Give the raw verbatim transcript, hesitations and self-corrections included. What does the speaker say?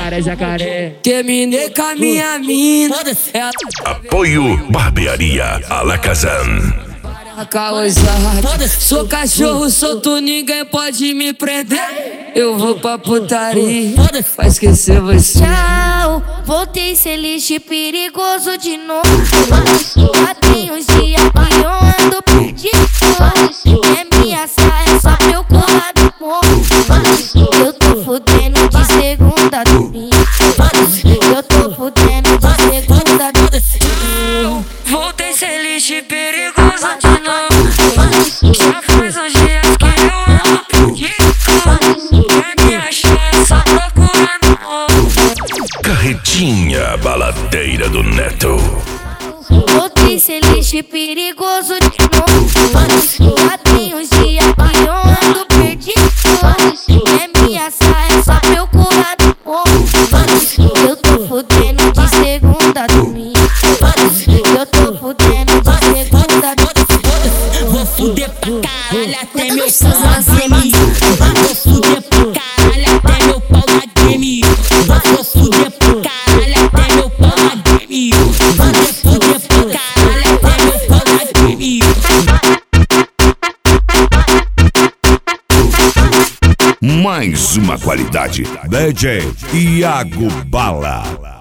jacaré, jacaré. Terminei com a minha mina. Ela... Apoio Barbearia Alakazam. Sou cachorro solto, ninguém pode me prender. Eu vou pra putaria pra esquecer você. Tchau, voltei ser lixo perigoso de novo. Já tem uns dias que eu ando perdido. É minha saia só pra eu colar do morro. Eu tô fudendo de segunda a domingo. Eu tô fudendo de segunda a domingo. Voltei ser lixo perigoso de novo. Já faz uns dias que eu ando perdido. É minha chance só procurando morro. Carretinha baladeira do Neto. Voltei ser lixo perigoso de novo. Já tem uns dias que eu ando perdido. É minha saia só pra eu colar do morro. Eu tô fudendo de segunda a domingo. Eu tô fudendo de segunda a domingo. Vou fuder pra caralho até meu pau na game. Vou fuder pra caralho até meu pau na game. Vou fuder pra caralho até meu pau na game. Fuder, fuder pra caralho até meu pau na game. Mais uma qualidade. D J Iago Bala.